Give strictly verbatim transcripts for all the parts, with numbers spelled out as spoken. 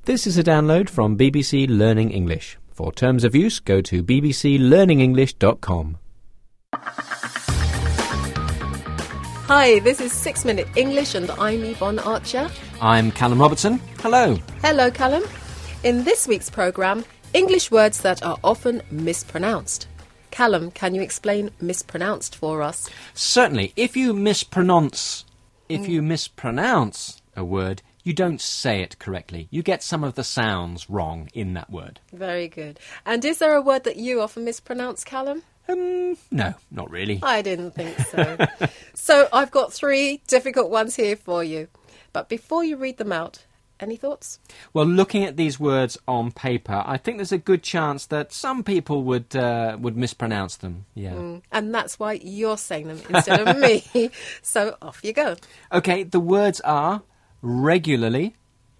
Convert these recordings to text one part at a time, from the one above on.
This is a download from B B C Learning English. For terms of use, go to b b c learning english dot com. Hi, this is Six Minute English and I'm Yvonne Archer. I'm Callum Robertson. Hello. Hello, Callum. In this week's programme, English words that are often mispronounced. Callum, can you explain mispronounced for us? Certainly. If you mispronounce, if you mispronounce a word, you don't say it correctly. You get some of the sounds wrong in that word. Very good. And is there a word that you often mispronounce, Callum? Um, no, not really. I didn't think so. So I've got three difficult ones here for you. But before you read them out, any thoughts? Well, looking at these words on paper, I think there's a good chance that some people would uh, would mispronounce them. Yeah. Mm, and that's why you're saying them instead of me. So off you go. Okay, the words are regularly,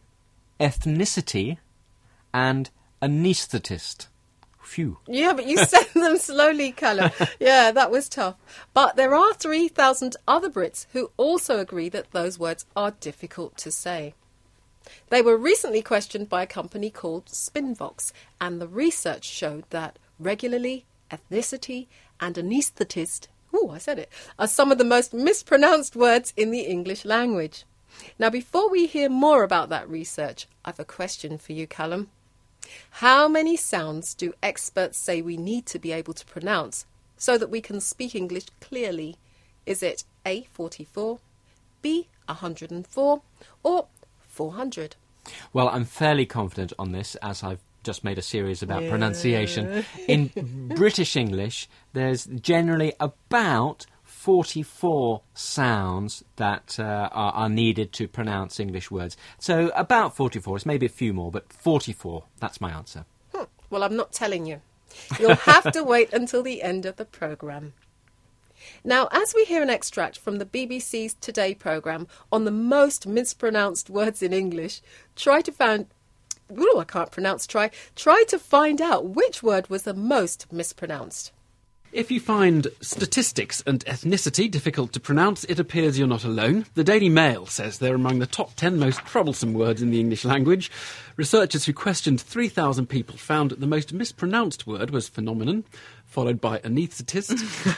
ethnicity, and anaesthetist. Phew. Yeah, but you said them slowly, Callum. Yeah, that was tough. But there are three thousand other Brits who also agree that those words are difficult to say. They were recently questioned by a company called Spinvox, and the research showed that regularly, ethnicity, and anaesthetist, ooh, I said it, are some of the most mispronounced words in the English language. Now, before we hear more about that research, I've a question for you, Callum. How many sounds do experts say we need to be able to pronounce so that we can speak English clearly? Is it A, forty-four, B, one hundred four, or four hundred? Well, I'm fairly confident on this, as I've just made a series about yeah. pronunciation. In British English, there's generally about forty-four sounds that uh, are, are needed to pronounce English words. So about forty-four. It's maybe a few more, but forty-four. That's my answer. Hmm. Well, I'm not telling you. You'll have to wait until the end of the programme. Now, as we hear an extract from the B B C's Today programme on the most mispronounced words in English, try to find... Ooh, I can't pronounce try. Try to find out which word was the most mispronounced. If you find statistics and ethnicity difficult to pronounce, it appears you're not alone. The Daily Mail says they're among the top ten most troublesome words in the English language. Researchers who questioned three thousand people found the most mispronounced word was phenomenon, followed by anaesthetist,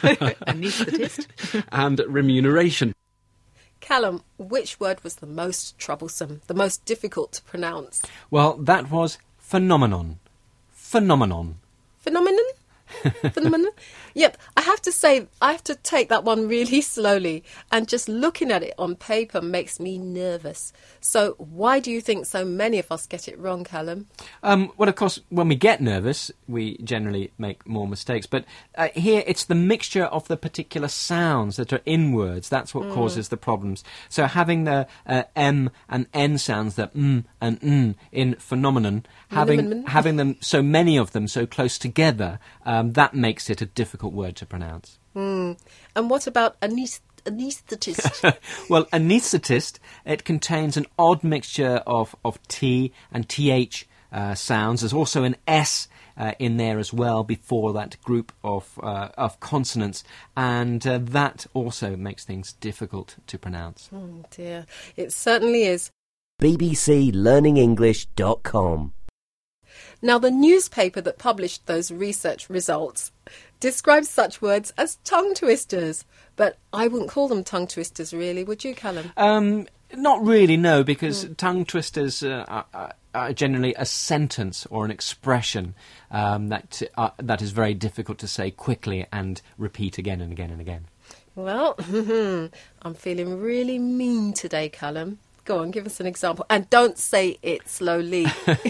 Anaesthetist? and remuneration. Callum, which word was the most troublesome, the most difficult to pronounce? Well, that was phenomenon. Phenomenon. Phenomenon? Phenomenon? Yep, I have to say, I have to take that one really slowly, and just looking at it on paper makes me nervous. So why do you think so many of us get it wrong, Callum? Um, well, of course, when we get nervous, we generally make more mistakes. But uh, here, it's the mixture of the particular sounds that are in words. That's what mm. causes the problems. So having the uh, M and N sounds, the M and N in phenomenon, having having them, so many of them, so close together, um, that makes it a difficult word to pronounce. Mm. And what about anaesthetist? Anaesthetist. Well, anaesthetist, it contains an odd mixture of, of T and T H uh, sounds. There's also an S uh, in there as well before that group of uh, of consonants, and uh, that also makes things difficult to pronounce. Oh dear, it certainly is. b b c learning english dot com. Now, the newspaper that published those research results describes such words as tongue twisters. But I wouldn't call them tongue twisters, really, would you, Callum? Um, not really, no, because mm. tongue twisters uh, are, are generally a sentence or an expression um, that uh, that is very difficult to say quickly and repeat again and again and again. Well, I'm feeling really mean today, Callum. Go on, give us an example. And don't say it slowly.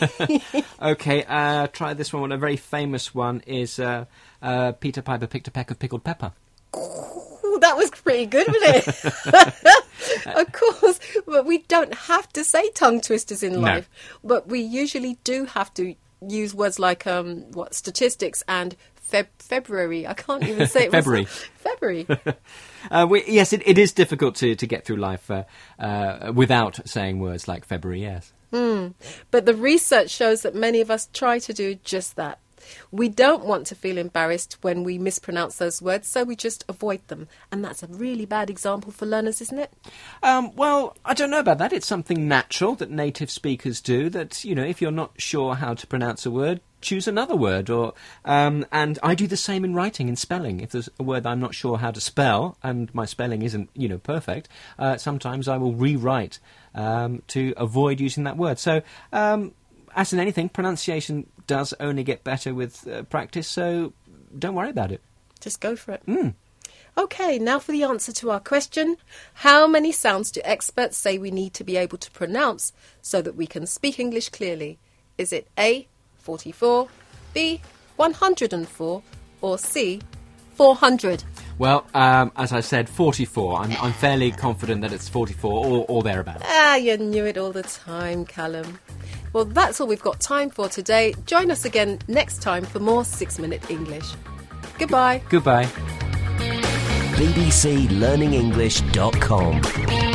OK, uh, try this one. A very famous one is uh, uh, Peter Piper picked a peck of pickled pepper. Ooh, that was pretty good, wasn't it? Of course, but we don't have to say tongue twisters in life. No. But we usually do have to use words like um, what statistics and Feb- February. I can't even say it. February. February. uh, we, yes, it, it is difficult to, to get through life uh, uh, without saying words like February, yes. Mm. But the research shows that many of us try to do just that. We don't want to feel embarrassed when we mispronounce those words, so we just avoid them. And that's a really bad example for learners, isn't it? Um, well, I don't know about that. It's something natural that native speakers do, that, you know, if you're not sure how to pronounce a word, choose another word. Or um, and I do the same in writing, in spelling. If there's a word I'm not sure how to spell, and my spelling isn't, you know, perfect, uh, sometimes I will rewrite um, to avoid using that word. So, um, as in anything, pronunciation does only get better with uh, practice, so don't worry about it. Just go for it. Mm. OK, now for the answer to our question. How many sounds do experts say we need to be able to pronounce so that we can speak English clearly? Is it A, forty-four, B, one hundred four, or C, four hundred? Well, um, as I said, forty-four. I'm, I'm fairly confident that it's forty-four or, or thereabouts. Ah, you knew it all the time, Callum. Well, that's all we've got time for today. Join us again next time for more Six Minute English. Goodbye. Goodbye. b b c learning english dot com